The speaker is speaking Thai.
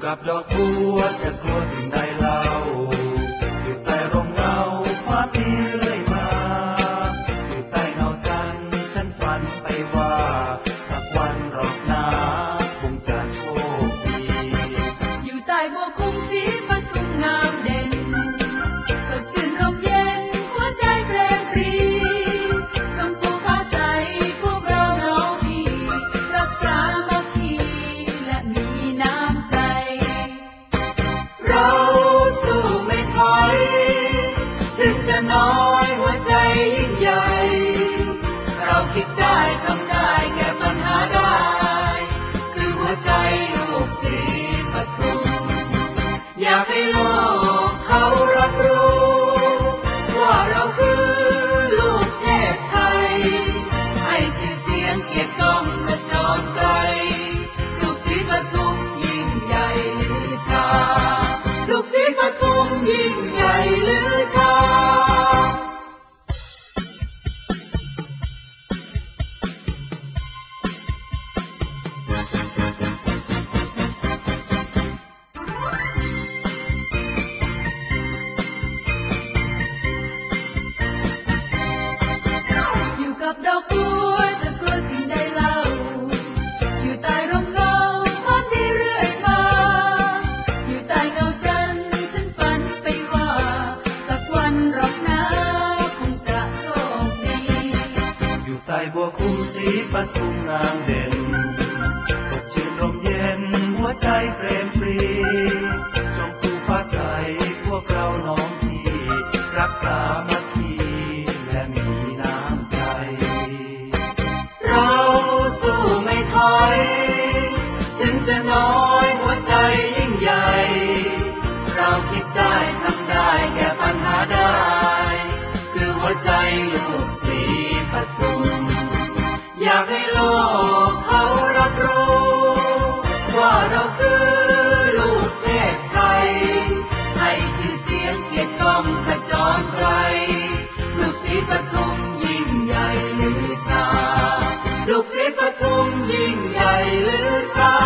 กับดอกบัวจะกลัวสิ่งใดเล่าอยู่ใต้ร่มเงาความดีเรื่อยมาอยู่ใต้เงาจันทร์ฉันฝันไปว่าสักวันรอบหน้าคงจะโชคดีอยู่ใต้บัวคุ้มสีปทุมงามเด่นสดชื่นร่มเย็นหัวใจแปรปรีชมพูฟ้าใสพวกเราน้องพี่รักษามัคคีและมีน้ำใจเราสู้ไม่ถอยถึงจะน้อยหัวใจยิ่งใหญ่เราคิดได้ทำได้แก้ปัญหาได้คือหัวใจลูกศรีปทุมอยากให้โลกเขารับรู้ว่าเราคือลูกเทพไทยให้ชื่อเสียงเกียรติก้องกระจรไกลลูกศรีปทุมยิ่งใหญ่ลือชาลูกศรีปทุมยิ่งใหญ่ลือชาอยู่กับดอกบัวจะกลัวสิ่งใดเล่าอยู่ใต้ร่มเงาความดีเรื่อยมาอยู่ใต้เงาจันทร์ฉันฝันไปว่าสักวันรอบหน้าคงจะโชคดีอยู่ใต้บัวคุ้มสีปทุมงามเด่นสดชื่นร่มเย็นหัวใจเปรมปรีชมพูฟ้าใสพวกเราน้องพี่รักษามัคคีและมีน้ำใจเราสู้ไม่ถอยถึงจะน้อยหัวใจยิ่งใหญ่เราคิดได้ทำได้แก้ปัญหาได้คือหัวใจลูกศรีปทุมอยากให้โลกเขารับรู้ว่าเราคือลูกเทพไทยให้ชื่อเสียงเกียรติก้องขจรไกลลูกศรีปทุมยิ่งใหญ่ลือชาลูกศรีปทุมยิ่งใหญ่ลือชา